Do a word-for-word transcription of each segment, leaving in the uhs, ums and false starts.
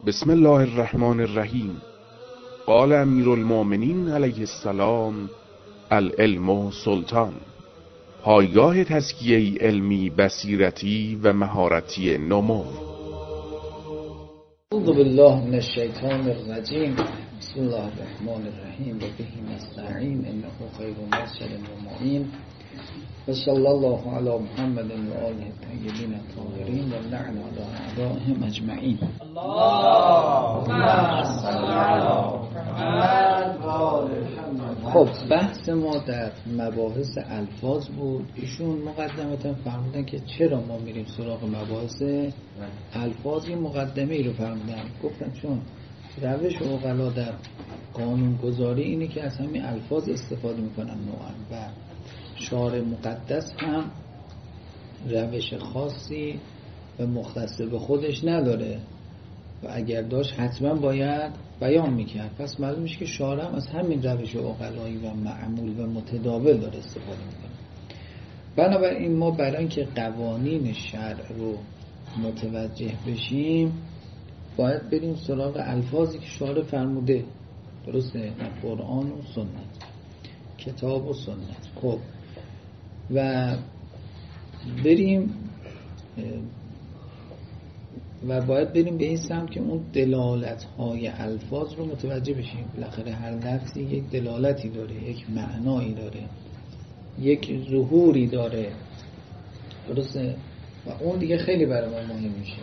بسم الله الرحمن الرحیم. قال امیر المؤمنین علیه السلام: العلم سلطان. پایگاه تزکیه علمی، بصیرتی و مهارتی نمو. اعوذ بالله من الشیطان الرجیم. بسم الله الرحمن الرحیم و به نستعین انه خیر ناصر و معین و صلی الله علی محمد و آله الطیبین الطاهرین و لعن علی اعدائهم اجمعین. اللهم صل علی محمد و آل محمد. خب بحث ما در مباحث الفاظ بود. ایشون مقدمتا فرمودن که چرا ما میریم سراغ مباحث الفاظ. این مقدمه ای رو فرمودن، گفتن چون روش عقلا در قانون گذاری اینه که از همین الفاظ استفاده میکنن نوعا و شارع مقدس هم روش خاصی و مختص به خودش نداره و اگر داشت حتما باید بیان میکرد. پس معلوم میشه که شارع هم از همین روش عقلایی و معمول و متداول داره استفاده میکنه. بنابراین ما برای اینکه قوانین شرع رو متوجه بشیم باید بریم سراغ الفاظی که شارع فرموده، درسته؟ قرآن و سنت، کتاب و سنت. خب و بریم و باید بریم به این سمت که اون دلالت‌های الفاظ رو متوجه بشیم. بالاخره هر لفظی یک دلالتی داره، یک معنایی داره، یک ظهوری داره، درسته؟ و اون دیگه خیلی برای ما مهم میشه.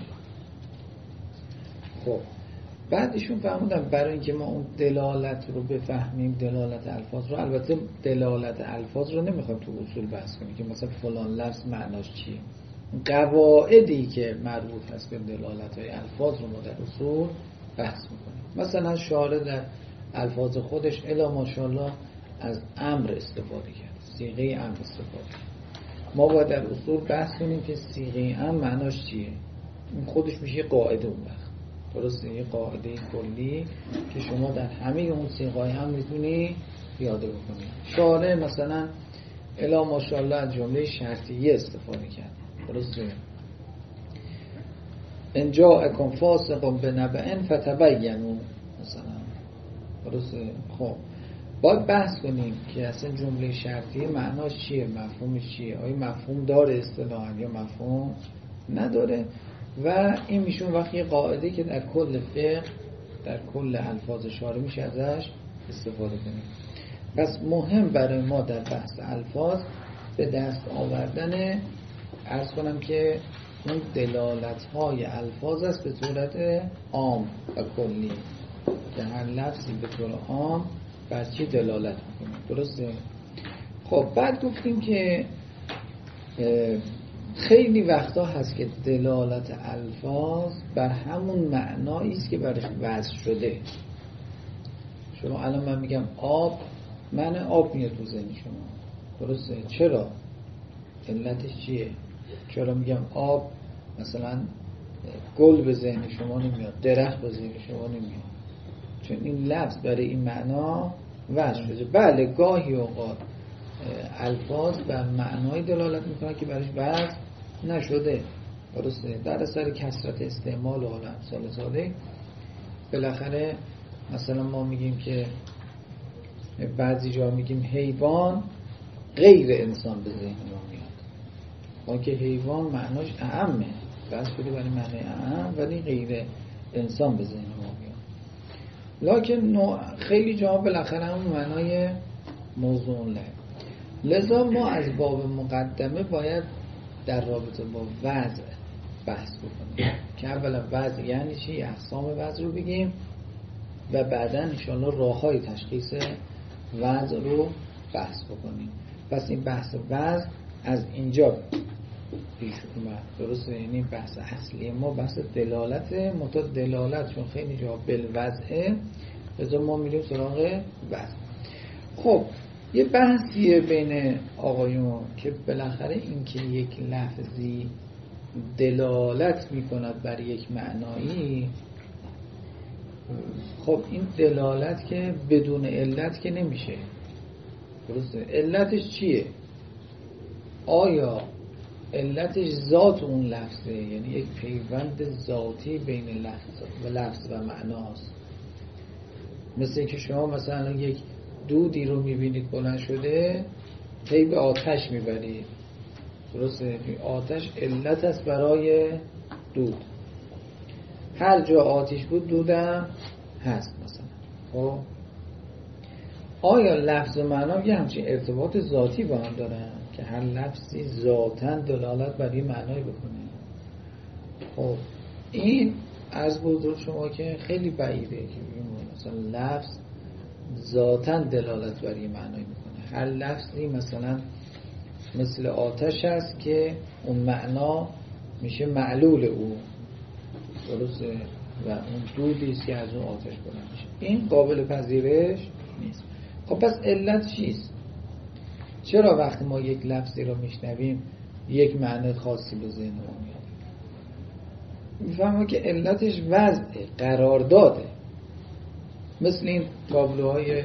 خب بعدشون فهمیدم برای اینکه ما اون دلالت رو بفهمیم، دلالت الفاظ رو، البته دلالت الفاظ رو نمیخوایم تو اصول بحث کنیم که مثلا فلان لفظ معناش چیه. قواعدی که مربوط هست به دلالت های الفاظ رو ما در اصول بحث میکنیم. مثلا شارع در الفاظ خودش الا ماشاءالله از امر استفاده کرد، صیغه امر استفاده کرد. ما باید در اصول بحث کنیم که صیغه امر معناش چیه. این خودش میشه قاعده اون وقت، درسته؟ یه قاعده کلی که شما در همه اون صیغه‌های هم میتونی پیاده بکنی. شارع مثلا الا ماشاءالله از جمله شرطیه استفاده کرد، درسته؟ ان جاءکم فاسق بنبأ فتبینوا مثلا، درسته؟ خب باید بحث کنیم که اصلا جمله شرطیه معناش چیه، مفهومش چیه، آیا مفهوم داره اصطلاحاً یا مفهوم نداره. و این میشون وقتی قاعده که در کل فقه، در کل الفاظ شارع میشه ازش استفاده کنیم. پس مهم برای ما در بحث الفاظ به دست آوردن، عرض کنم که اون دلالت های الفاظ است به صورت عام و کلی، که هر لفظی به طور عام بر چی دلالت میکنه، درسته؟ خب بعد گفتیم که خیلی وقتا هست که دلالت الفاظ بر همون معنایی است که برش وضع شده. شما الان من میگم آب، معنی آب میاد تو ذهن شما، درسته؟ چرا؟ علتش چیه؟ چرا میگم آب مثلا گل به ذهن شما نمیاد، درخت به ذهن شما نمیاد؟ چون این لفظ برای این معنا وضع شده. بله گاهی اوقات الفاظ بر معنای دلالت میکنه که برش وضع نشده، درسته؟ در اثر کثرت استعمال و امثال ساده بالاخره مثلا ما میگیم که بعضی جا میگیم حیوان غیر انسان به ذهن ما میاد، با که حیوان معناش اعمه، بس شده برای معنی اعم، ولی غیر انسان به ذهن ما میاد. لکن خیلی جا بالاخره همون معنای موضوع له. لذا ما از باب مقدمه باید در رابطه با وضع بحث بکنیم که اولا وضع یعنی چی، اقسام وضع رو بگیم و بعدا انشاءالله راه‌های تشخیص وضع رو بحث بکنیم. پس این بحث وضع از اینجا پیش اومد، درسته؟ یعنی بحث اصلی ما بحث دلالت، متا دلالت چون خیلی جا بالوضعه، لذا ما میریم سراغ وضع. خب یه بحثیه بین آقایون که بالاخره این که یک لفظی دلالت میکند بر یک معنایی، خب این دلالت که بدون علت که نمیشه، درسته؟ علتش چیه؟ آیا علتش ذات اون لفظه، یعنی یک پیوند ذاتی بین لفظ و لفظ و معناست. مثل اینکه شما مثلا یک دودی رو میبینید بلند شده، هی به آتش میبرید، درسته؟ آتش علت است برای دود. هر جا آتش بود دودم هست مثلا. خب آیا لفظ و معنا یه همچین ارتباط ذاتی با هم دارن که هر لفظی ذاتاً دلالت بر این معنای بکنه؟ خب این از بزرگ شما که خیلی بعیده که بگیم مثلا لفظ ذاتاً دلالت بر این معنای میکنه. هر لفظی مثلا مثل آتش است که اون معنا میشه معلول او، درسته؟ و اون دودی است که از اون آتش بلند میشه. این قابل پذیرش نیست. خب پس علت چیست؟ چرا وقتی ما یک لفظی رو میشنویم یک معنی خاصی به ذهن ما میاد؟ میفهمم که علتش وضع قرارداده. مثل این تابلوهای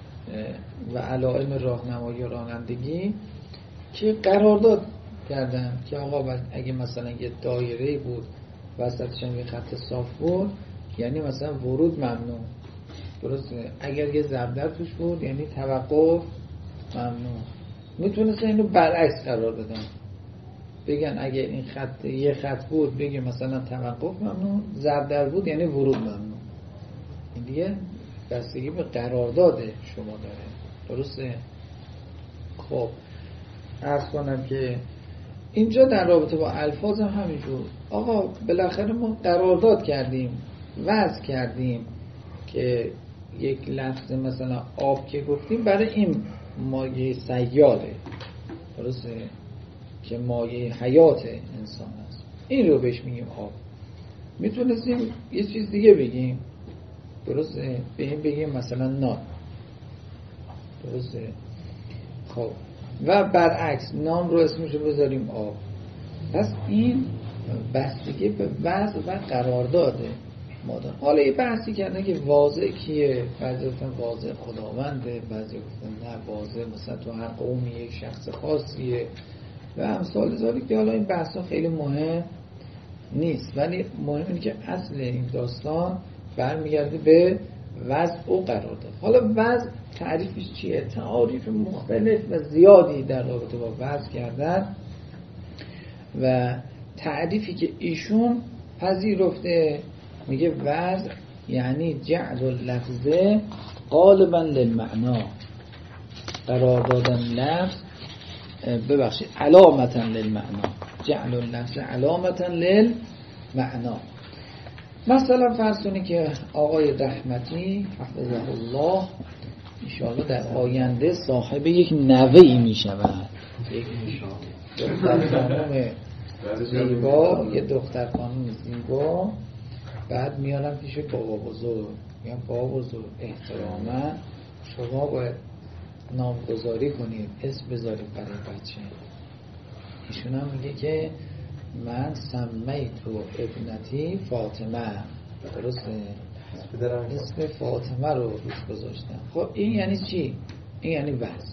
و علائم راهنمایی و رانندگی که قرارداد کردن که آقا اگه مثلا یه دایره بود وسطش هم یه خط صاف بود یعنی مثلا ورود ممنوع، درسته؟ اگر یه ضرب توش بود یعنی توقف ممنوع. میتونستن اینو برعکس قرار بدن، بگن اگه این خط یه خط بود بگه مثلا توقف ممنوع، ضرب در بود یعنی ورود ممنوع. این دیگه بستگی به قرارداد شما داره، درسته؟ خب عرض کنم که اینجا در رابطه با الفاظ هم همینجور. آقا بالاخره ما قرارداد کردیم، وضع کردیم که یک لفظ مثلا آب که گفتیم برای این مایه سیاله، درسته؟ که مایه حیات انسان است، این رو بهش میگیم آب. میتونستیم یه چیز دیگه بگیم، درسته؟ به این بگیم مثلا نان، درسته؟ خب و برعکس نام رو اسمشو بذاریم آب. پس این بستگی به وضع و قرارداده ما دارم. حالا یه بحثی کردن که واضع کیه، بعضی گفتن واضع خداونده، بعضی گفتن نه واضع مثلا تو هر قومی یک شخص خاصیه و امثال ذالک که حالا این بحثا خیلی مهم نیست، ولی مهم اینه که اصل این داستان برمیگرده به وضع و قرارداد. حالا وضع تعریفش چیه؟ تعاریف مختلف و زیادی در رابطه با وضع کردن و تعریفی که ایشون پذیرفته میگه وضع یعنی جعل اللفظ غالبا للمعنا، قرار دادن لفظ ببخشید علامتا للمعنا، جعل اللفظ علامتا للمعنا. مثلا فرض کنید که آقای رحمتی حفظه الله انشاءالله در آینده صاحب یک نوه‌ای می شود، یک دختر خانم زیبا، یک دختر خانم زیبا، بعد میارم پیش بابا بزرگ، میگم بابا بزرگ احتراما شما باید نامگذاری کنید، اسم بذارید برای بچه. ایشون هم میگه که من سمیتو ابنتی فاطمه، درسته؟ اسم فاطمه رو روش گذاشتم. خب این یعنی چی؟ این یعنی وضع،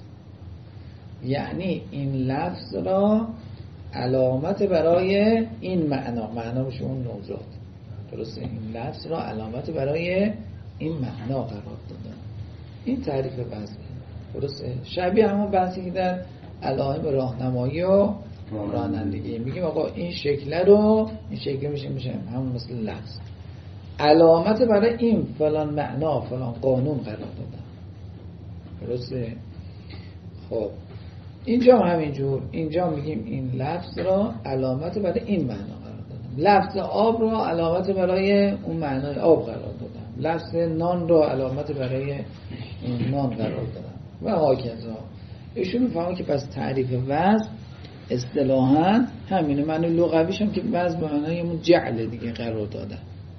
یعنی این لفظ را علامت برای این معنا، معنا بشه اون نوزاد، درسته؟ این لفظ را علامت برای این معنا قرار دادن. این تعریف وضع، درسته؟ شبیه همون بحثی که در علائم راهنمایی و رانندگی میگیم آقا این شکل رو این شکل میشه میشه همون مثل لفظ علامت برای این فلان معنا فلان قانون قرار دادن، درسته؟ خب اینجا هم همینجور، اینجا میگیم این لفظ را علامت برای این معنا قرار دادن، لفظ آب را علامت برای اون معنای آب قرار دادن، لفظ نان را علامت برای این نان قرار دادن و هاکذا. ایشون میفهمه که پس تعریف وضع اصطلاحاً همینه، معنی لغویش هم که وضع به معنای همون جعل دیگه قرار دادن.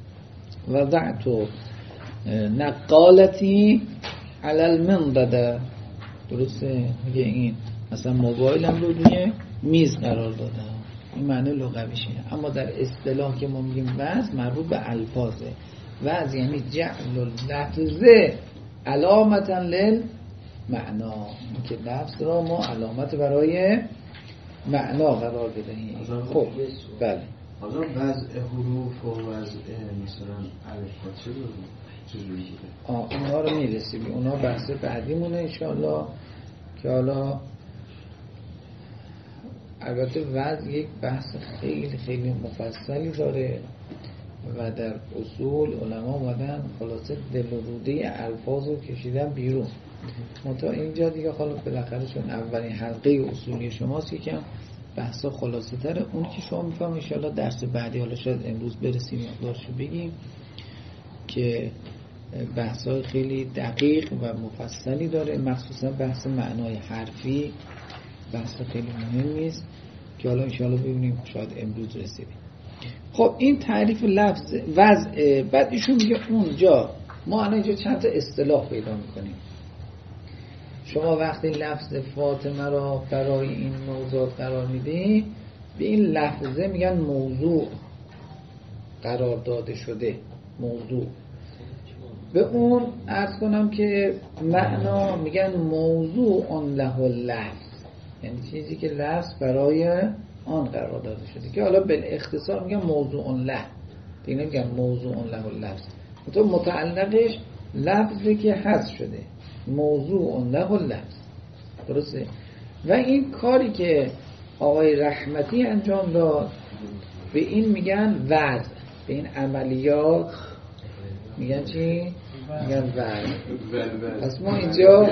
وضعت نقالتی علی المنضده، درسته؟ میگه این مثلا موبایلم رو روی میز قرار دادم، این معنی لغویشه. اما در اصطلاح که ما میگیم وضع مربوط به الفاظه. وضع یعنی جعل اللفظ علامتا للمعنا، که لفظ را ما علامت برای معنا قرار بدهیم. خب بله حالا وضع حروف و وضع مثلا الفا چه رو چجوری بوده؟ آه اونها رو میرسیم، اونها بحث بعدیمونه انشاءالله که حالا البته وضع یک بحث خیلی خیلی مفصلی داره و در اصول علما اومدن خلاصه دل و روده الفاظ رو کشیدن بیرون. منتها اینجا دیگه حالا بالاخره چون اولین حلقه اصولی شماست یکم بحثا خلاصه تره، اون که شما میفهم انشاءالله درس بعدی حالا شاید امروز برسیم مقدارشو بگیم که بحثای خیلی دقیق و مفصلی داره، مخصوصا بحث معنای حرفی بحث خیلی مهمی است که حالا انشاءالله ببینیم شاید امروز رسیدیم. خب این تعریف لفظ وضع. بعد ایشون میگه اونجا ما الان اینجا چند تا اصطلاح پیدا میکنیم. شما وقتی لفظ فاطمه را برای این موضوع قرار میدید به این لفظه میگن موضوع قرار داده شده. موضوع به اون عرض کنم که معنا میگن موضوع اون له لفظ، یعنی چیزی که لفظ برای آن قرار داده شده که حالا به اختصار میگن موضوع اون له، دیگه نمیگن موضوع اون له لفظ، تو متعلقش لفظی که حذف شده موضوع اون له لفظ. درسته؟ و این کاری که آقای رحمتی انجام داد به این میگن وضع، به این عملیات میگن چی؟ میگن وضع. پس ما اینجا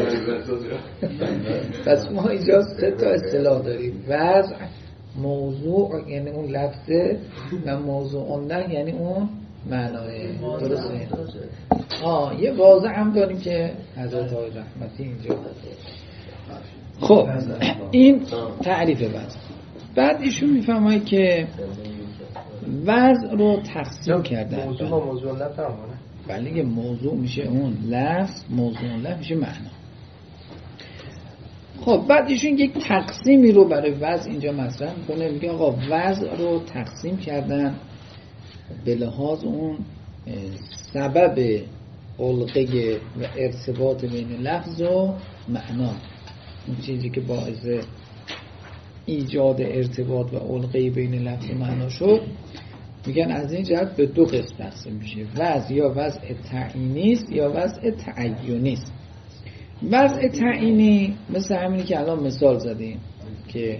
پس ما اینجا سه تا اصطلاح داریم: وضع، موضوع یعنی اون لفظه و موضوع اون له یعنی اون معنای. درسته؟ آه یه واضح هم داریم که حضرت آقای رحمتی اینجا. خب این تعریف وضع. بعد ایشون میفهمه که وضع رو تقسیم کردن. موضوع با موضوع لفظ همونه. بله که موضوع میشه اون لفظ، موضوع اون لفظ میشه معنا. خب بعد ایشون یک تقسیمی رو برای وضع اینجا مطرح میکنه، میگه آقا وضع رو تقسیم کردن به لحاظ اون سبب علقه و ارتباط بین لفظ و معنا، اون چیزی که باعث ایجاد ارتباط و علقه بین لفظ و معنا شد، میگن از این جهت به دو قسم تقسیم میشه: وضع یا وضع تعیینی است یا وضع تعینی است. وضع تعیینی مثل همینی که الان مثال زدیم که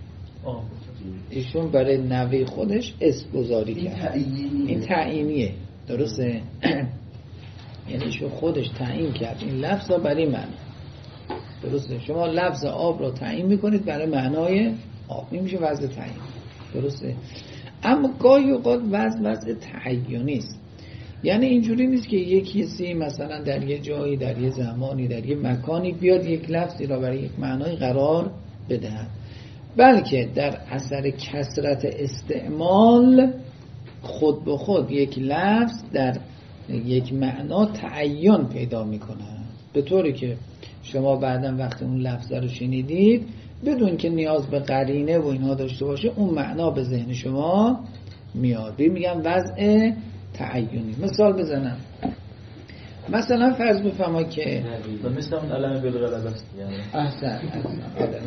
ایشون برای نوه خودش اسم گذاری کرد، این تعیینیه. درسته؟ یعنی ایشون خودش تعیین کرد این لفظ را برای معنا. درسته؟ شما لفظ آب را تعیین میکنید برای معنای آب، این میشه وضع تعیینی. درسته؟ اما گاهی اوقات وضع وضع تعیینی است، یعنی اینجوری نیست که یک کسی مثلا در یه جایی، در یه زمانی، در یه مکانی بیاد یک لفظی را برای یک معنای قرار بدهد، بلکه در اثر کثرت استعمال خود به خود یک لفظ در یک معنا تعین پیدا میکنه، به طوری که شما بعداً وقتی اون لفظ رو شنیدید بدون که نیاز به قرینه و اینها داشته باشه اون معنا به ذهن شما میاد. ببین میگم وضع تعینی. مثال بزنم، مثلا فرض بفرمایید که مثلا اون علم بالغلبه است، یعنی احسن احسن آره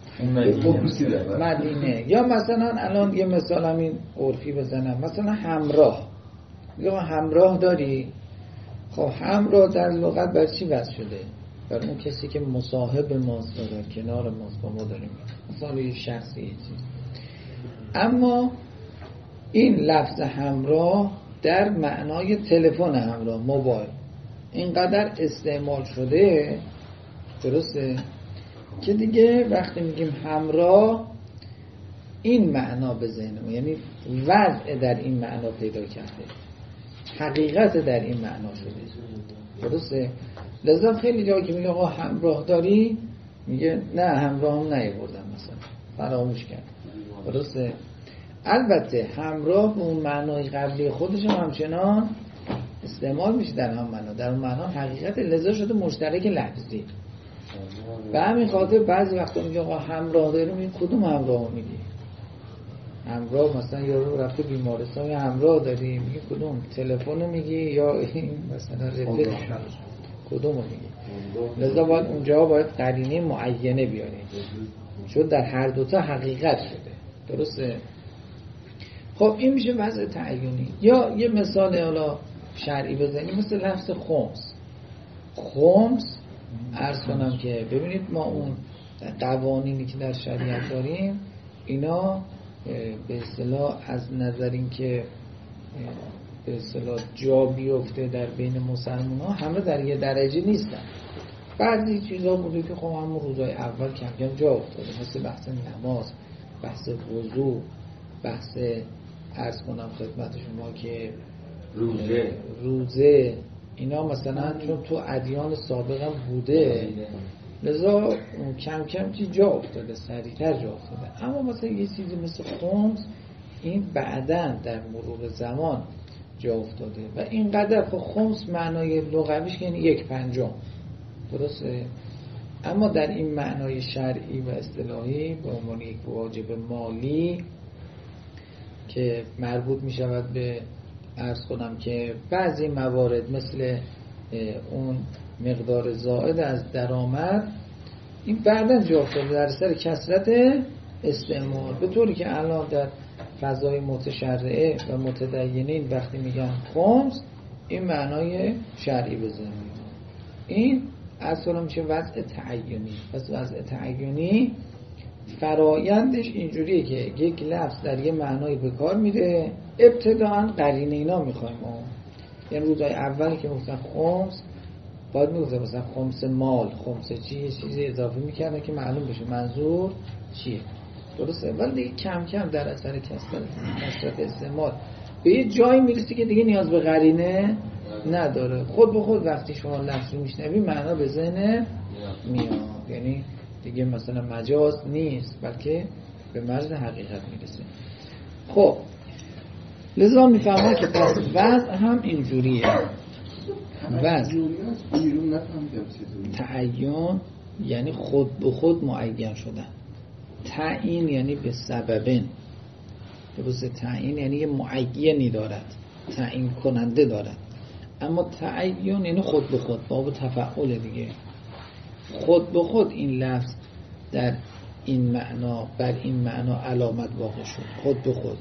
مثلا مدینه. یا مثلا الان یه مثال همین عرفی بزنم، مثلا همراه. یا همراه داری، خب همراه در لغت بر چی وضع شده؟ بر اون کسی که مصاحب ماست، داره کنار ماست، با ما داریم، مثلا یه شخصی یه چیز. اما این لفظ همراه در معنای تلفن همراه، موبایل، اینقدر استعمال شده، درسته، که دیگه وقتی میگیم همراه این معنا به ذهنمون، یعنی وضع در این معنا پیدا کرده، حقیقت در این معنا شده. درسته؟ لذا خیلی جایی که میگه آقا همراه داری، میگه نه همراه هم نیاوردم، مثلا فراموش کرد. درسته؟ البته همراه به اون معنای قبلی خودش هم همچنان استعمال میشه در هم معنا، در اون معنا حقیقت، لذا شده مشترک لفظی. به همین خاطر بعضی وقتا میگه آقا همراه داریم، این کدوم همراه میگی؟ همراه مثلا یارو رفته بیمارستان، یا همراه داری، میگه کدوم؟ تلفن میگی یا این مثلا رفیق کدوم میگی؟ لذا باید اونجا باید قرینه معینه بیاریم. چون در هر دوتا حقیقت شده. درسته؟ خب این میشه وضع تعیینی. یا یه مثال حالا شرعی بزنیم مثل لفظ خمس. خمس عرض کنم که ببینید ما اون قوانینی که در شریعت داریم اینا به اصطلاح از نظر این که به اصطلاح جا بیفته در بین مسلمان ها همه در یه درجه نیستن. بعضی چیزا بوده که خب همون روزای اول کم کم جا افتاده، مثل بحث نماز، بحث وضو، بحث عرض کنم خدمت شما که روزه روزه اینا مثلا چون تو ادیان سابق هم بوده لذا کم کم چی جا افتاده، سریعتر جا افتاده. اما مثلا یه چیزی مثل خمس این بعداً در مرور زمان جا افتاده و اینقدر خب خمس معنای لغویش یعنی یک پنجم، درسته؟ اما در این معنای شرعی و اصطلاحی به عنوان یک واجب مالی که مربوط می شود به عرض کنم که بعضی موارد مثل اون مقدار زائد از درآمد این بعداً جا افتاده در سر کثرت استعمال، به طوری که الان در فضای متشرعه و متدینین وقتی میگن خمس این معنای شرعی بزنیم. این اصلا میشه وضع تعیینی. پس وضع تعیینی فرایندش اینجوریه که یک لفظ در یه معنای به کار میره، ابتداعا قرینه اینا میخوایم ما، یعنی روزای اولی که گفتن خمس باید میگفتن مثلا خمس مال، خمس چی، یه چیزی اضافه میکردن که معلوم بشه منظور چیه، درسته؟ ولی دیگه کم کم در اثر کثرت استعمال به یه جایی میرسی که دیگه نیاز به قرینه نداره، خود به خود وقتی شما لفظ رو میشنوی معنا به ذهن میاد، یعنی دیگه مثلا مجاز نیست بلکه به مرز حقیقت میرسه. خب لذا میفهمه که پس وضع هم اینجوریه. وضع تعیین یعنی خود به خود معین شدن، تعیین یعنی به سببن، درسته؟ تعیین یعنی یه معینی دارد، تعیین کننده دارد، اما تعیین یعنی خود به خود، باب تفعول دیگه. خود به خود این لفظ در این معنا بر این معنا علامت واقع شد. خود به خود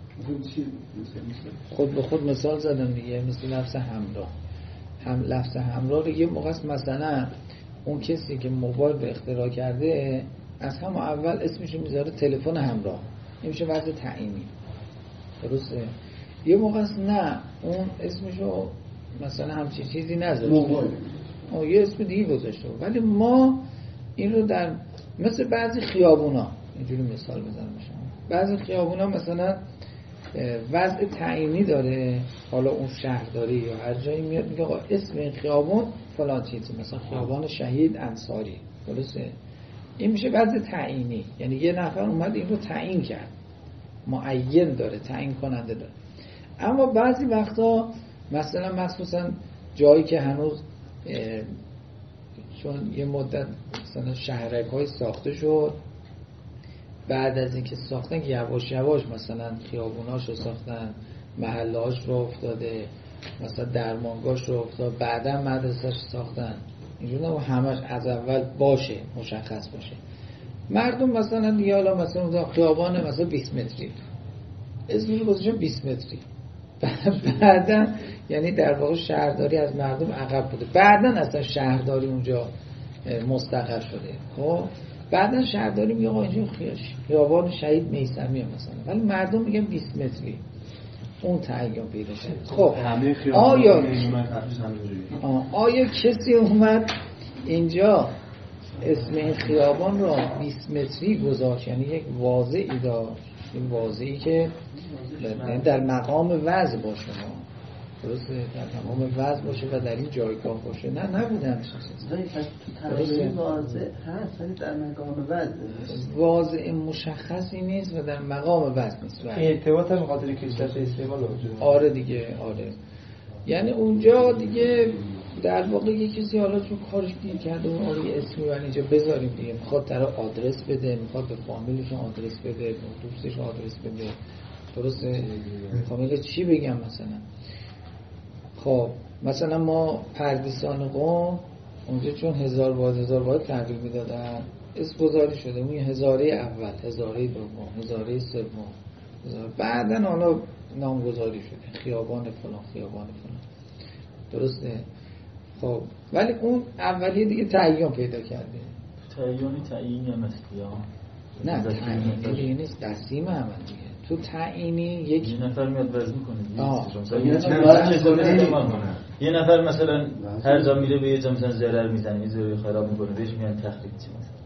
خود به خود مثال زدم دیگه، مثل لفظ همراه. هم لفظ همراه رو یه موقع مثلا اون کسی که موبایل رو اختراع کرده از هم اول اسمشو میذاره تلفن همراه، این میشه وضع تعیینی، درسته؟ یه موقع نه اون اسمشو مثلا همچین چیزی نذاشته، اون یه اسم دیگه گذاشته، ولی ما این رو در مثل بعضی خیابونا اینجوری مثال بزنم شما، بعضی خیابونا مثلا وضع تعیینی داره، حالا اون شهرداری یا هر جایی میاد میگه آقا اسم این خیابون فلان چیزی، مثلا خیابان شهید انصاری، درسته؟ این میشه وضع تعیینی، یعنی یه نفر اومد این رو تعیین کرد، معین داره، تعیین کننده داره. اما بعضی وقتا مثلا مخصوصا جایی که هنوز چون یه مدت مثلا شهرک های ساخته شد، بعد از اینکه ساختن که یواش یواش مثلا خیابوناش رو ساختن، محلهاش رو افتاده، مثلا درمانگاهش رو افتاد، بعدا مدرسه‌اش ساختن، اینجوری نه همش از اول باشه، مشخص باشه. مردم مثلا دیگه حالا مثلا خیابان مثلا بیست متری اسمش رو گذاشتن بیست متری، بعدا یعنی در واقع شهرداری از مردم عقب بوده، بعدا اصلا شهرداری اونجا مستقر شده. خب بعدا شهرداری میگه آقا اینجا خیابان شهید میثمی مثلا، ولی مردم میگن بیست متری، اون تعیین پیدا شد. خب آیا آیا کسی اومد اینجا اسم این خیابان رو بیست متری گذاشت، یعنی یک واضعی داشت، این واضعی که در مقام وضع باشه، درسته؟ در مقام وضع باشه و در این جایگاه باشه، نه نبوده همچین چیزی. درسته؟ واضع هست ولی در مقام وضع نیست، واضع مشخصی نیست و در مقام وضع نیست. ارتباط هم خاطر کشت استعمال وجود. آره دیگه، آره. یعنی اونجا دیگه در واقع یه کسی حالا چون کارش دیر کرده اون آره یه اسمی برای اینجا بذاریم دیگه، میخواد طرف آدرس بده، میخواد به فامیلشون آدرس بده، به دوستش آدرس بده، درسته؟ فامیل چی بگم مثلا؟ خب مثلا ما پردیسان قم اونجا چون هزار واحد هزار واحد تحویل میدادن، اسم گذاری شده، اون هزاره اول، هزاره دوم، هزاره سوم، هزاره بعدن حالا نامگذاری شده، خیابان فلان، خیابان فلان. درسته؟ خب ولی اون اولیه دیگه تعیین پیدا کرده. تعیینی تعیینی هم است یا نه تعیینی دیگه نیست، قسیم هم دیگه. تو تعیینی یک یه نفر میاد وزن میکنه. آه یه نفر مثلا هر جا میره به یه جا مثلا ضرر میزنه، یه ضرری خراب میکنه، بهش میگن تخریب چی مثلا.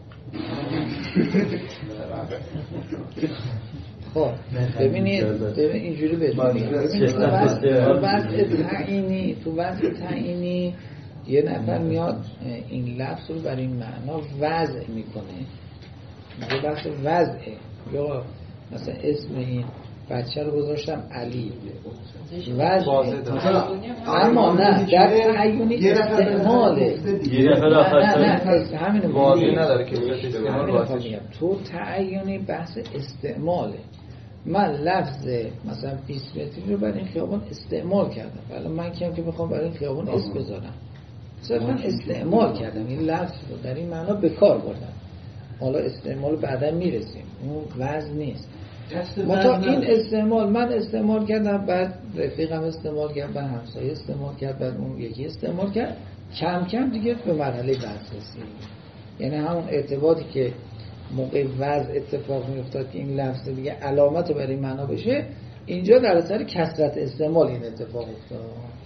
خب ببینید ببین اینجوری بهتون میگم. تو وضع تعیینی تو وضع تعیینی یه نفر میاد این لفظ رو برای این معنا وضع میکنه، میگه بحث وضعه. یا مثلا اسم این بچه رو گذاشتم علی، وضع اما نه در تعیینی استعماله. یه نفر آخر نه نه همین واضح نداره که تو تعیینی بحث استعماله. من لفظ مثلا بیست متری رو برای این خیابان استعمال کردم، ولی من کیم که بخوام برای این خیابان اسم بذارم، صرفا استعمال کردم، این لفظ رو در این معنا به کار بردم. حالا استعمال بعدا میرسیم، اون وزن نیست. تا این استعمال من استعمال کردم، بعد رفیقم استعمال کرد، بعد همسایه استعمال کرد، بعد اون یکی استعمال کرد، کم کم دیگه به مرحله وزن رسید. یعنی همون ارتباطی که موقع وزن اتفاق میافتاد که این لفظ دیگه علامت برای معنا بشه، اینجا در اثر کثرت استعمال این اتفاق افتاد.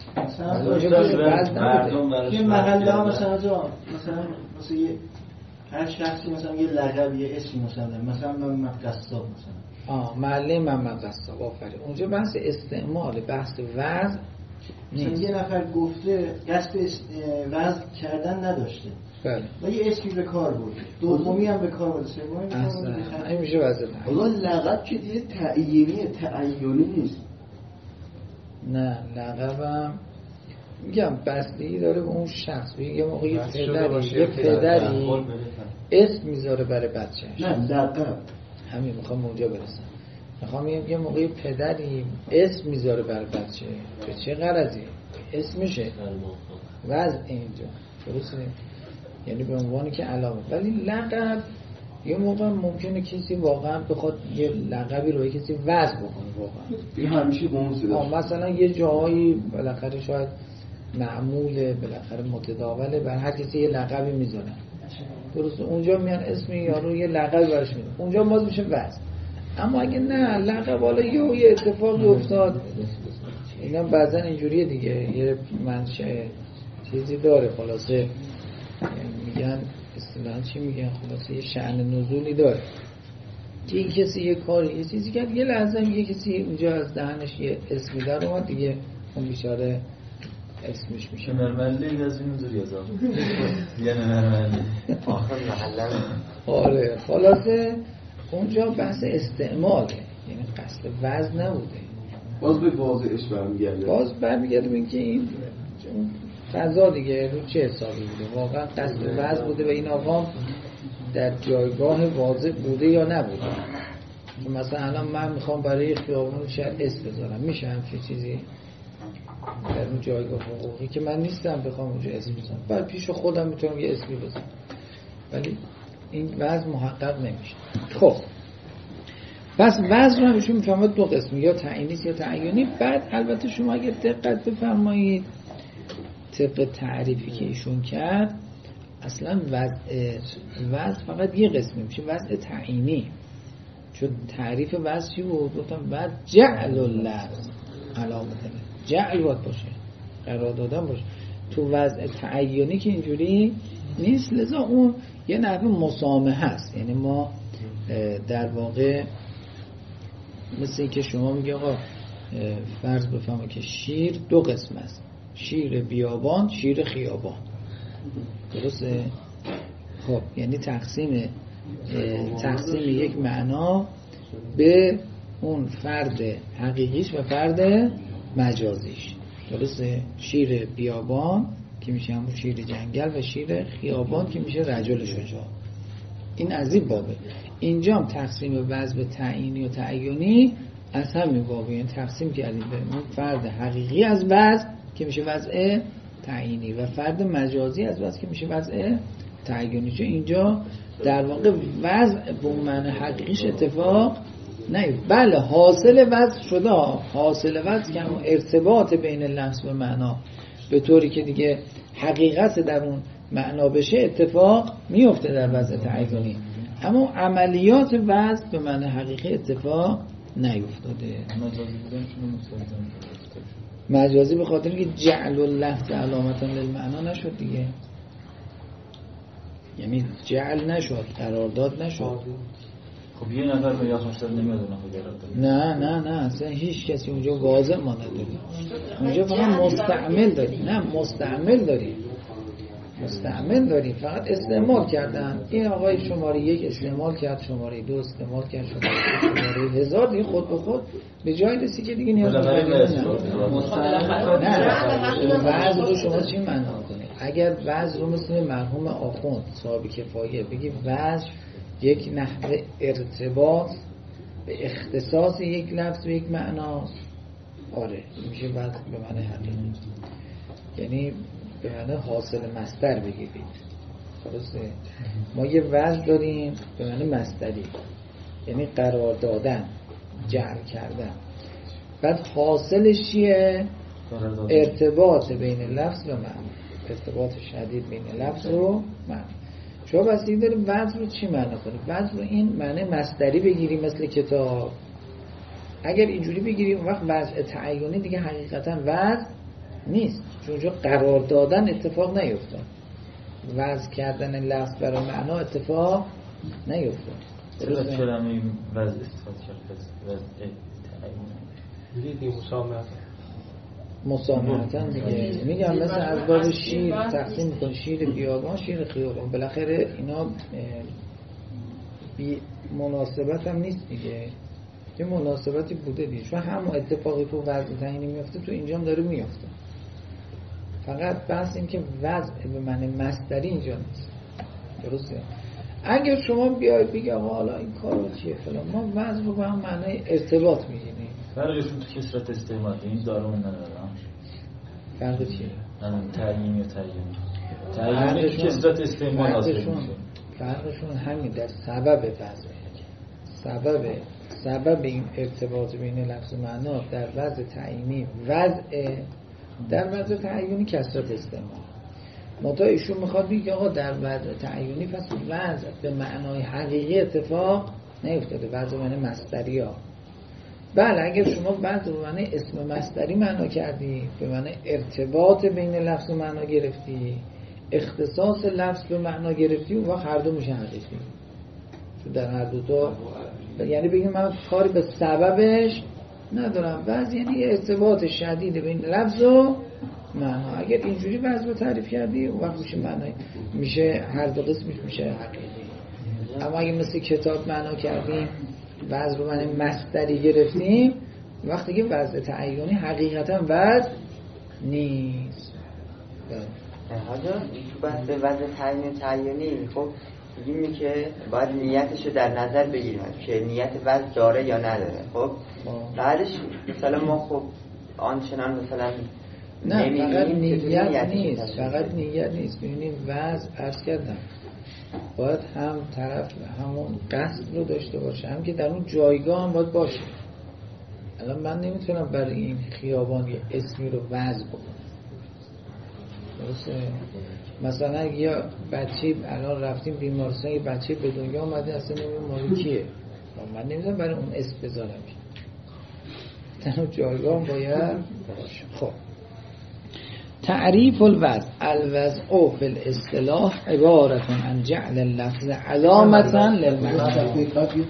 مثلا یه محله ها مثلا مثلا مثلا یه هر شخصی مثلا یه لقب یه اسمی مثلا مثلا محمد قصاب مثلا آه محله محمد قصاب، آفرین. اونجا بحث استعمال، بحث وزن نیست. یه نفر گفته قصد وزن کردن نداشته، بله، و یه اسمی به کار برده، دومی هم به کار برده، سومی به کار برده. این میشه وزن. حالا لقب که دیگه تعیینی تعیینی نیست. نه لقبم میگم بستگی داره به اون شخص. یه موقع یه پدری یه پدری اسم میذاره برای بچه‌ش. نه لقب همین میخوام اونجا برسم. میخوام میگم یه موقع پدری اسم میذاره برای بچه، به چه غرضی؟ اسمشه وضع اینجا، درسته؟ یعنی به عنوانی که علامه. ولی لقب یه موقع ممکنه کسی واقعا بخواد یه لقبی رو کسی وضع بکنه واقعا. این همیشه بونسه مثلا یه جایی بالاخره شاید معموله، بالاخره متداوله، بر هر کسی یه لقبی میذارن. درسته؟ اونجا میان اسم یارو یه لقبی براش میذارن، اونجا باز میشه وضع. اما اگه نه لقب حالا یه یه اتفاقی افتاد، اینا بعضا اینجوریه دیگه، یه منشأ چیزی داره، خلاصه میگن اصطلاحاً چی میگن، خلاصه یه شأن نزولی داره که این کسی یه کاری یه چیزی کرد، یه لحظه یه کسی اونجا از دهنش یه اسمی در اومد دیگه، اون بیچاره اسمش میشه نرملی از این اونجوری از آن یه نرملی آخر محله. آره خلاصه اونجا بحث استعماله، یعنی قصد وزن نبوده. باز به واضحش برمیگرده باز برمیگرده به اینکه این فضا دیگه رو چه حسابی بوده، واقعا قصد وزن بوده و این آقا در جایگاه واضح بوده یا نبوده. مثلا الان من میخوام برای خیابون شاید اسم بذارم، میشه همچین چیزی در اون جایگاه حقوقی که من نیستم بخوام اونجا اسم بذارم، بعد پیش خودم میتونم یه اسمی بذارم، ولی این وزن محقق نمیشه. خب پس وزن رو همیشه میفهمد دو قسم، یا تعیینی یا تعیینی. بعد البته شما اگر دقت بفرمایید طبق تعریفی که ایشون کرد، اصلا وضع وضع فقط یه قسمی میشه، وضع تعیینی. چون تعریف وضع چی بود؟ گفتم وضع جعل اللفظ علامت جعل باید باشه، قرار دادن باشه. تو وضع تعیینی که اینجوری نیست، لذا اون یه نحو مسامحه هست. یعنی ما در واقع مثل این که شما میگه آقا فرض بفهمه که شیر دو قسم است، شیر بیابان، شیر خیابان، درسته؟ خب یعنی تقسیم تقسیم یک معنا به اون فرد حقیقیش و فرد مجازیش، درسته؟ شیر بیابان که میشه همون شیر جنگل و شیر خیابان که میشه رجل شجاع. این از این بابه. اینجا هم تقسیم وضع تعیینی و تعیینی از همین بابه، یعنی تقسیم کردیم به اون فرد حقیقی از وضع که میشه وضع تعیینی و فرد مجازی از وضع که میشه وضع تعیینی، چون اینجا در واقع وضع به معنی حقیقیش اتفاق نه. بله حاصل وضع شده، حاصل وضع که ارتباط بین لفظ و معنا به طوری که دیگه حقیقت در اون معنا بشه اتفاق میفته در وضع تعیینی، اما عملیات وضع به معنی حقیقی اتفاق نیفتاده. مجازی به خاطر که جعل اللفظ علامتا للمعنا نشد دیگه، یعنی جعل نشد، قرارداد نشد. خب یه نفر به یاس مشتر نمیاد اونها قرارداد. نه نه نه اصلا هیچ کسی اونجا واضح ما نداری، اونجا فقط مستعمل داری. نه مستعمل داری، مستعمل داری، فقط استعمال کردن. این آقای شماره یک استعمال کرد، شماره دو استعمال کرد، شماره هزار دیگه خود به خود به جای رسی که دیگه نیاز به نه. وضع رو شما چی معنا کنید؟ اگر وضع رو مثل مرحوم آخوند صاحب کفایه بگی وضع یک نحوه ارتباط به اختصاص یک لفظ و یک معناست، آره میشه وضع به معنی حقیقی، یعنی به معنی حاصل مصدر بگیرید. درسته؟ ما یه وضع داریم به معنی مصدری، یعنی قرار دادن، جعل کردن. بعد حاصلش چیه؟ ارتباط بین لفظ و معنی، ارتباط شدید بین لفظ و معنی. شما بسیاری داریم وضع رو چی معنا کنیم؟ وضع رو این معنی مصدری بگیریم مثل کتاب. اگر اینجوری بگیریم اون وقت وضع تعیینی دیگه حقیقتا وضع نیست، چون اونجا قرار دادن اتفاق نیفتاد، وضع کردن لفظ برای معنا اتفاق نیفتاد. درسته؟ چرا همین وضع استفاده کرد؟ وضع تعیینی دیگه مسامحت مسامحتن دیگه. میگم مثل از باب شیر تقسیم میکنه، شیر بیابان، شیر خیابان، بالاخره اینا بی مناسبت هم نیست دیگه، یه مناسبتی بوده دیگه، چون همون اتفاقی تو وضع تعیینی میفته تو اینجا هم داره میفته، فقط بحث این که وضع به معنی مصدری اینجا نیست. درسته؟ اگر شما بیاید بگی آقا حالا این کارو چیه فلان، ما وضع رو به هم معنی ارتباط میگیریم. فرقشون تو کسرت استعمال این دارون ندارم. فرق چیه؟ همین تعیینی و تعیینی تعیینی تو کسرت استعمال حاصل میشه. فرقشون همین در سبب وضع، سبب سبب این ارتباط بین لفظ و معنا در وضع تعیینی وضع، در وضع تعیینی کسرت استعمال. متا ایشون میخواد بگه آقا در وضع تعیینی پس وضع به معنای حقیقی اتفاق نیفتاده، وضع معنی مصدری ها. بله اگر شما وضع به معنی اسم مصدری معنا کردی، به معنی ارتباط بین لفظ و معنا گرفتی، اختصاص لفظ به معنا گرفتی، اون وقت هر دو میشه حقیقی. چون در هر دو تا یعنی بگیم من کاری به سببش ندارم، بعض یعنی ارتباط شدید بین لفظ و معنا. اگر اینجوری وضع رو تعریف کردی اون وقت میشه معنی، میشه هر دو قسمش میشه حقیقی. اما اگه مثل کتاب معنا کردیم، وضع رو معنی مصدری گرفتیم، وقتی که وضع تعیینی حقیقتا وضع نیست. حالا تو بحث وضع تعیین تعیینی خب میگیم که باید نیتش رو در نظر بگیریم که نیت وضع داره یا نداره. خب بعدش مثلا ما خب آنچنان مثلا نه فقط نیت نیست، فقط نیت نیست. ببینید وضع عرض کردم باید هم طرف همون قصد رو داشته باشه، هم که در اون جایگاه هم باید باشه. الان من نمیتونم برای این خیابان یه اسمی رو وضع بکنم. درسته؟ مثلا یا بچه الان رفتیم بیمارستان، یه بچه به دنیا اومده اصلا نمیدونم مال کیه، من نمیدونم برای اون اسم بذارم، در اون جایگاه هم باید باشه. خب تعریف الوضع، الوضع فی الاصطلاح عبارت عن جعل اللفظ علامتا للمعنی.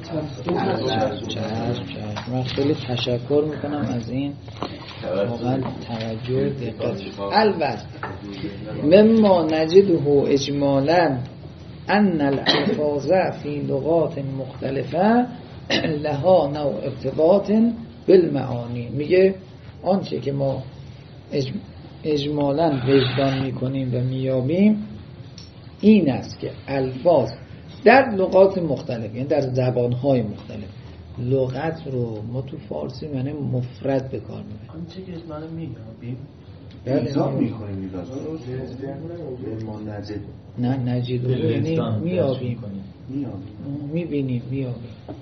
من خیلی تشکر میکنم از این واقعا توجه دقت. الوضع مما نجده اجمالا ان الالفاظ فی لغات مختلفه لها نوع ارتباط بالمعانی. میگه آنچه که ما اجمالا اجمالاً وجدان میکنیم و میابیم این است که الفاظ در لغات مختلف، یعنی در زبانهای مختلف، لغت رو ما تو فارسی معنی مفرد به کار میبریم. آنچه که اسم منو میابیم الزام میکنیم میلاد ما نجد نه نجد یعنی میابیم میبینیم میابیم.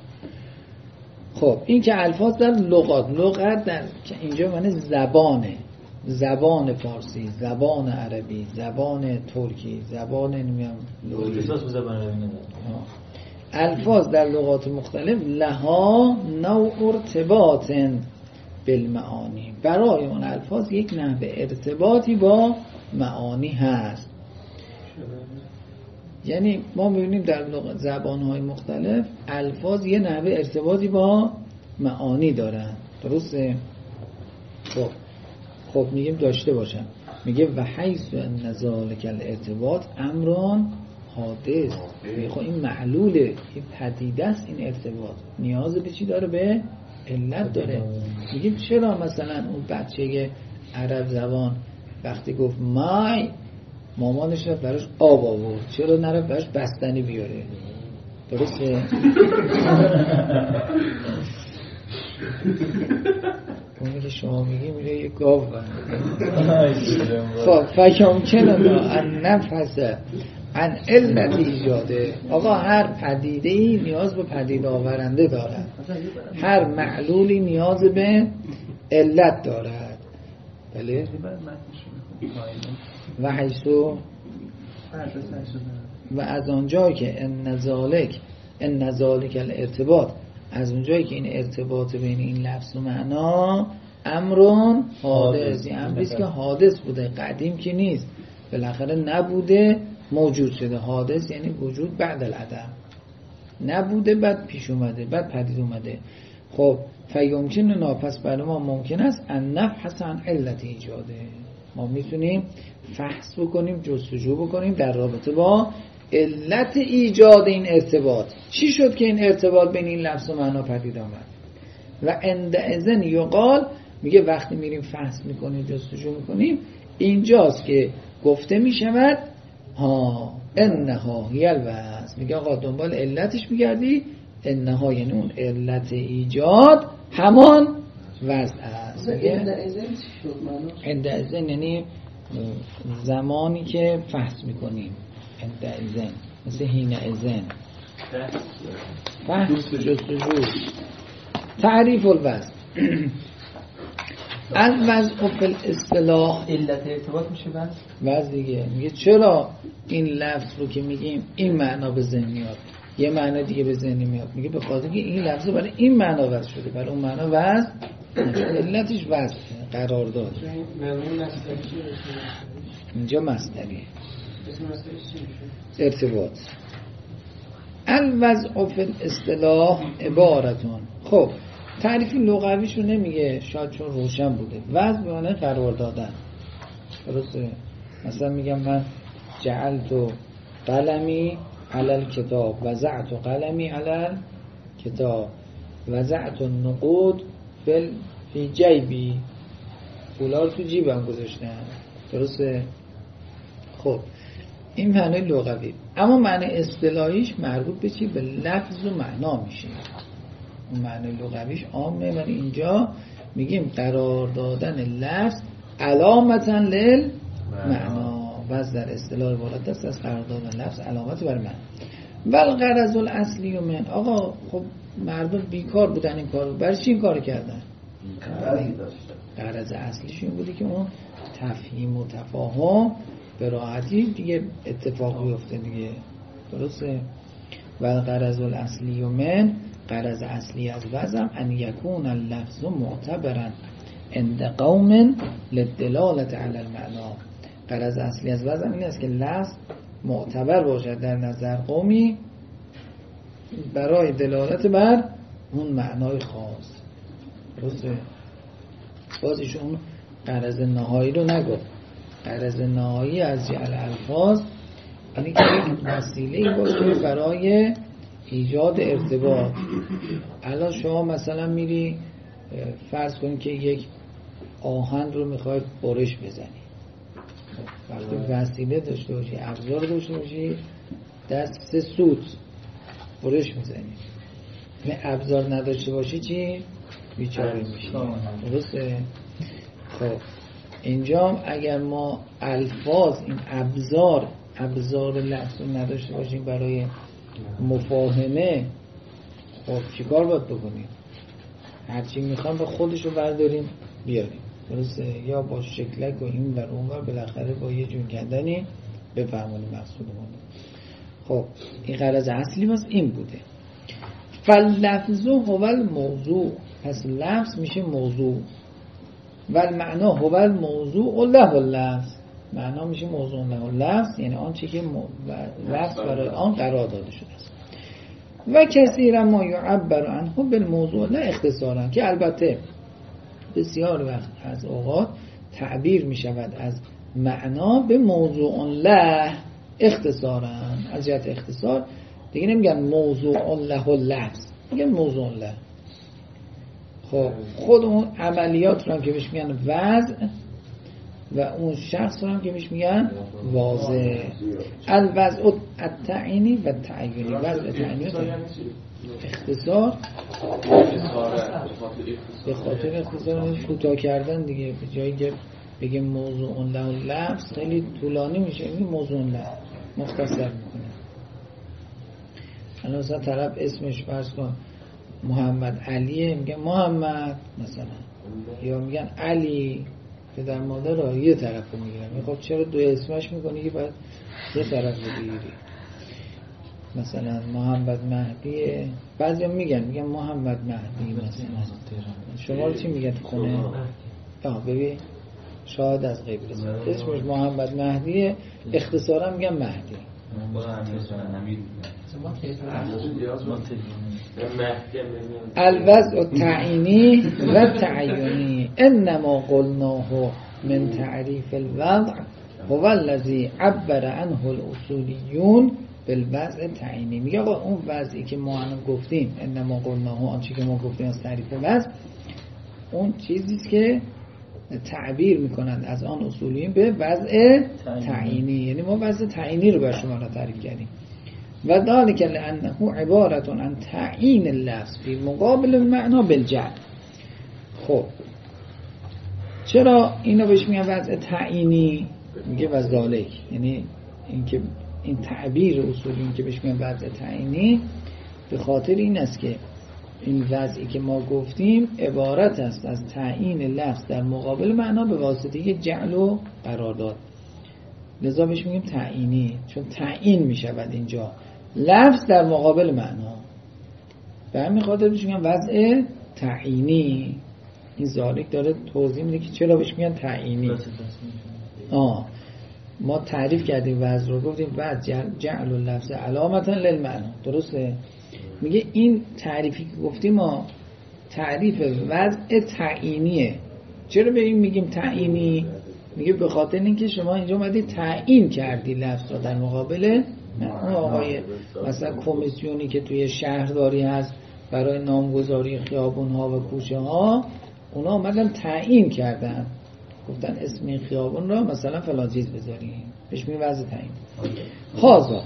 خب این که الفاظ در لغات، لغت در اینجا معنی زبانه، زبان فارسی، زبان عربی، زبان ترکی، زبان نمیم احساس به زبان عربی نداره. الفاظ در لغات مختلف لها نوع ارتباط بالمعانی، برای اون الفاظ یک نحوه ارتباطی با معانی هست. یعنی ما می‌بینیم در زبان‌های مختلف الفاظ یه نحوه ارتباطی با معانی دارن، درسته؟ خب خب میگیم داشته باشم، میگه و حیث ان ذالک الارتباط امران حادث. خب این معلوله، این پدیده است، این ارتباط نیاز به چی داره؟ به علت داره. میگیم چرا مثلا اون بچه عرب زبان وقتی گفت مای، مامانش رفت براش آب آورد، چرا نرفت براش بستنی بیاره؟ درسته؟ اونی که شما میگی میره یه گاو بنده. خب فیمکنه ان نفس عن علت ایجاده. آقا هر پدیده ای نیاز به پدیده آورنده دارد، هر معلولی نیاز به علت دارد. بله؟ و حیثو و از آنجایی که ان ذالک ان ذالک الارتباط، از اونجایی که این ارتباط بین این لفظ و معنا امرون حادث، این امریست که حادث بوده، قدیم که نیست، بالاخره نبوده موجود شده. حادث یعنی وجود بعد العدم، نبوده بعد پیش اومده، بعد پدید اومده. خب فیمکن ناپس برای ما ممکن است ان نبحث عن علت ایجاده، ما میتونیم فحص بکنیم، جستجو بکنیم در رابطه با علت ایجاد این ارتباط. چی شد که این ارتباط بین این لفظ و معنا پدید آمد؟ و عندئذ یقال، میگه وقتی میریم فحص میکنیم، جستجو میکنیم، اینجاست که گفته میشود ها انها هی الوضع. میگه آقا دنبال علتش میگردی، انها یعنی اون علت ایجاد همان وضع است. عندئذ یعنی زمانی که فحص میکنیم، عندئذ مثل حینئذ، فحص جستجو. تعریف الوضع الوضع فی الاصطلاح علت ارتباط میشه بس وضع دیگه. میگه چرا این لفظ رو که میگیم این معنا به ذهن میاد، یه معنا دیگه به ذهن میاد؟ میگه به خاطر که این لفظ برای این معنا وضع شده، برای اون معنا وضع علتش وضع قرار داد. اینجا مصدری ارتباط. الوضع فی الاصطلاح عبارتون. خب تعریف لغویش رو نمیگه، شاید چون روشن بوده. وضع به معنی قرار دادن، درسته؟ مثلا میگم من جعلت قلمی علی الکتاب، وضعت قلمی علی الکتاب، وضعت النقود فی فی جیبی، پولا رو تو جیبم گذاشتم، درسته؟ خب این معنی لغوی. اما معنی اصطلاحیش مربوط به چی؟ به لفظ و معنا میشه. اون معنی لغویش عامه، ولی اینجا میگیم قرار دادن لفظ علامتا لل معنا. وضع در اصطلاح عبارت است از قرار دادن لفظ علامت بر معنا. ول غرض الاصلی من، آقا خب مردم بیکار بودن، این کارو برای چی این کارو کردن؟ غرض اصلیش این بودی که اون تفهیم و تفاهم به راحتی دیگه اتفاق بیفته دیگه، درسته؟ ول غرض الاصلی من، غرض اصلی از وضع ان یکون اللفظ معتبرا عند قوم للدلالة علی المعنا. غرض اصلی از وضع این است که لفظ معتبر باشد در نظر قومی برای دلالت بر اون معنای خاص، درسته؟ بازیشون غرض نهایی رو نگفت. غرض نهایی از جعل الفاظ یعنی که یک وسیله باشه برای ایجاد ارتباط. الان شما مثلا میری فرض کنید که یک آهن رو میخواید برش بزنی، وقتی وسیله داشته باشی، ابزار داشته باشی، دست سوت برش میزنی. ابزار نداشته باشی چی؟ بیچاره میشی، درسته؟ خب اینجا اگر ما الفاظ این ابزار ابزار لفظ نداشته باشیم برای مفاهمه، خب چیکار باید بکنیم؟ هرچی میخوام به خودش رو برداریم بیاریم، درسته؟ یا با شکلک و این بر اون بر بالاخره با یه جون کندنی بفهمونیم مقصودمون. خب این غرض اصلی بس این بوده. فاللفظ هو الموضوع، پس لفظ میشه موضوع، و المعنا هو الموضوع له اللفظ، معنا میشه موضوع له اللفظ، یعنی آن چی که لفظ برای آن قرار داده شده است. و کثیرا ما یعبر عنه بالموضوع لا اختصارا، که البته بسیار وقت از اوقات تعبیر میشود از معنا به موضوع له اختصارا، از جهت اختصار دیگه نمیگن موضوع له اللفظ، میگن موضوع له. خب خود اون عملیات رو هم که بهش میگن وضع و اون شخص رو هم که بهش میگن واضع. الوضع التعیینی و تعیینی، وضع تعیینی و اختصار به خاطر اختصار کوتاه کردن دیگه، به جایی که بگیم موضوع له لفظ خیلی طولانی میشه، این موضوع له مختصر میکنه. الان مثلا طرف اسمش فرض کن محمد علیه، میگه محمد مثلا، یا میگن علی که در مادر رو یه طرف رو میگیرم. خب چرا دو اسمش میکنی که باید یه طرف رو بگیری؟ مثلا محمد مهدیه، بعضی هم میگن میگن محمد مهدی مثلا. شما رو چی میگن تو خونه؟ آه ببین شاهد از غیب رسید، اسمش محمد مهدیه، اختصارا میگن مهدی. الوضع التعیینی و تعیینی انما قلناه من تعریف الوضع هو الذی عبر عنه الاصولیون بالوضع التعیینی. میگه آقا اون وضعی که ما الان گفتیم، انما قلناه، آنچه که ما گفتیم از تعریف وضع، اون چیزی است که تعبیر میکنند از آن اصولیون به وضع تعیینی، یعنی ما وضع تعیینی رو بر شما را تعریف کردیم. و ذلک لانه عبارت عن تعیین اللفظ فی مقابل المعنا بالجعل. خب چرا اینو بهش میگن وضع تعیینی؟ میگه و ذالک، یعنی اینکه این تعبیر اصولیون که بهش میگن وضع تعیینی به خاطر این است که این وضعی که ما گفتیم عبارت است از تعیین لفظ در مقابل معنا به واسطه جعل و قرارداد، لذا بهش میگیم تعیینی، چون تعیین میشود اینجا لفظ در مقابل معنا، به همین خاطر بهش میگن وضع تعیینی. این ذالک داره توضیح میده که چرا بهش میگن تعیینی. آه ما تعریف کردیم وضع رو، گفتیم وضع جعل اللفظ علامتا للمعنا، درسته؟ میگه این تعریفی که گفتیم ما تعریف وضع تعیینیه. چرا به این میگیم تعیینی؟ میگه به خاطر اینکه شما اینجا اومدی تعیین کردی لفظ را در مقابل معنا. آقای مثلا کمیسیونی که توی شهرداری هست برای نامگذاری خیابون ها و کوچه ها، اونا اومدن تعیین کردن، گفتن اسم این خیابون را مثلا فلان چیز بذاریم، بهش میگه وضع تعیین. خاصا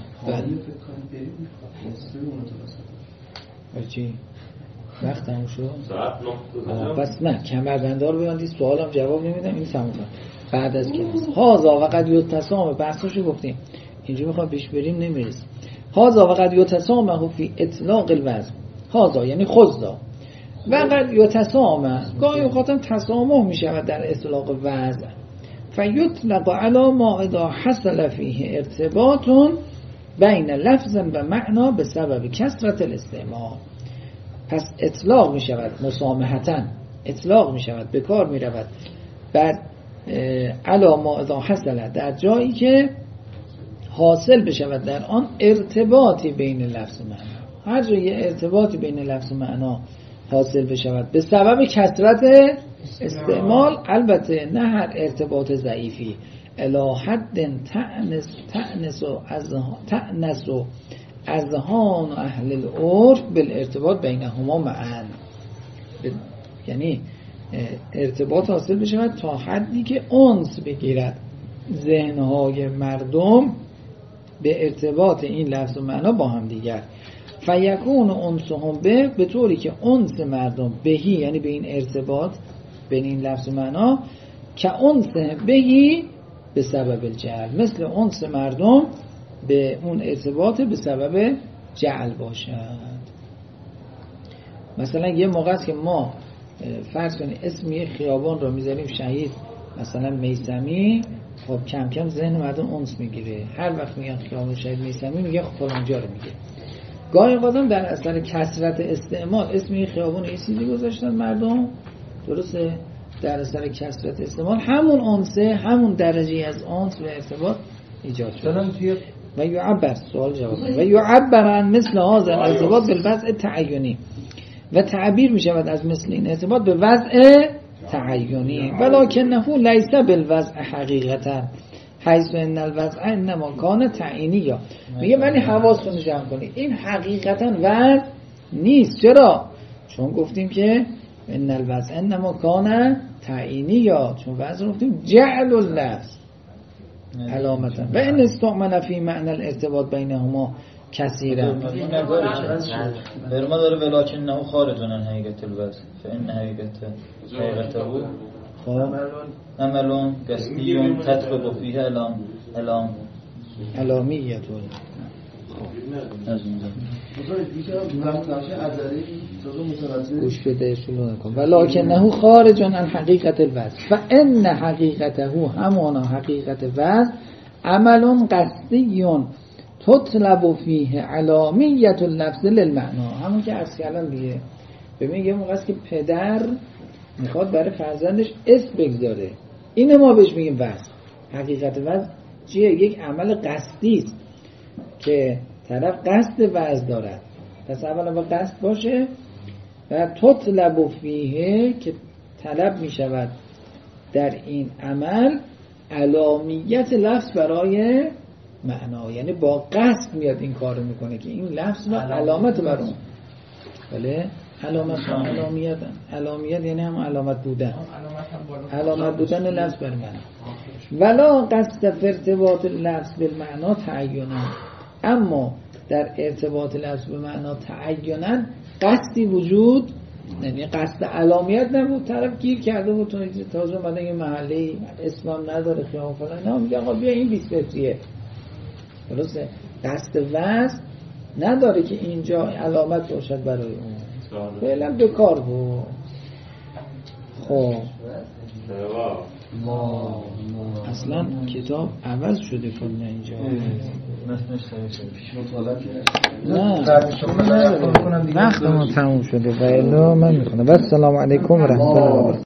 چی؟ وقت همون شد؟ پس نه کمربندار رو ببندید، سوالم جواب نمیدم، این تموم بعد از کلاس. هازا و قد یتسامه، بحثاشو گفتیم اینجا میخوام پیش بریم نمیرسیم. هازا و قد یتسامه فی اطلاق الوزن، هازا یعنی خذا، و قد یتسامه گاهی اوقاتم تسامح میشود در اطلاق وزن، فیطلق علی ما اذا حصل فیه ارتباط بین لفظ و معنا به سبب کثرت الاستعمال. پس اطلاق می شود مسامحتاً، اطلاق می شود، به کار می رود بعد علا ما اذا حصل، در جایی که حاصل بشود در آن ارتباطی بین لفظ و معنا. هر جایی ارتباطی بین لفظ و معنا حاصل بشود به سبب کثرت استعمال، البته نه هر ارتباط ضعیفی، الی حد تأنس تأنس و تأنس و اذهان اهل العرف بالارتباط بینهما معا، یعنی ارتباط حاصل بشود تا حدی که انس بگیرد ذهنهای مردم به ارتباط این لفظ و معنا با هم دیگر. فیکون انسهم به، به طوری که انس مردم بهی، یعنی به این ارتباط بین این لفظ و معنا، که انس بهی به سبب الجعل، مثل انس مردم به اون ارتباط به سبب جعل باشد. مثلا یه موقع است که ما فرض کنید اسم یه خیابان رو میذاریم شهید مثلا میثمی، خب کم کم ذهن مردم انس میگیره، هر وقت میگن خیابان شهید میثمی میگه خب فلانجا رو میگه. گاهی قدم در اثر کثرت استعمال اسم یه خیابان یه چیزی گذاشتن مردم، درسته، در اثر کثرت استعمال همون انسه، همون درجه از انس و ارتباط ایجاد شده. و یعبر سوال جواب و یعبر عن مثل هذا الارتباط بالوضع تعیینی، و تعبیر می شود از مثل این ارتباط به وضع تعیینی، ولکنه لیس بالوضع حقیقتا حیث ان الوضع انما کان تعیینی. یا میگه ولی حواستون جمع کنید این حقیقتا وضع نیست. چرا؟ چون گفتیم که ان الوضع انما کان تعیینی، یا چون وضع گفتیم جعل اللفظ علامتا و این استعمل فی معنی الارتباط بینهما کثیرا. برما داره ولکنه خارج عن حقیقت الوضع فان حقیقت حقیقته عمل قصدی تطبق فیه علام علام علامیت. گوش بده شروع نکن. ولکنه خارج عن حقیقت الوضع فان حقیقته همانا حقیقت وضع عمل قصدی تطلب فیه علامیت اللفظ للمعنا. همون که عرض کردم دیگه. ببین یه موقع است که پدر میخواد برای فرزندش اسم بگذاره، اینه ما بهش میگیم وضع. حقیقت وضع چیه؟ یک عمل قصدی است که طرف قصد وضع دارد، پس اولا با قصد باشه و تطلب فیه که طلب میشود در این عمل علامیت لفظ برای معنا، یعنی با قصد میاد این کارو میکنه که این لفظ و علامت بر اون. بله علامت و علامیت، علامیت یعنی هم علامت بودن، علامت بودن لفظ بر معنا. ولا قصد في ارتباط اللفظ بالمعنا تعینا، اما در ارتباط لفظ به معنا تعینا قصدی وجود، یعنی قصد علامیت نبود، طرف گیر کرده بود تو تازه اومده یه محله اسمم نداره خیام فلان، نه میگه آقا بیا این بیست متریه، درسته، قصد وضع نداره که اینجا علامت باشد برای اون، فعلا به کار بود. خب ما اصلا کتاب عوض شده کنه اینجا نه وقت ما تموم شده و الا من میخونم. السلام علیکم و رحمت الله.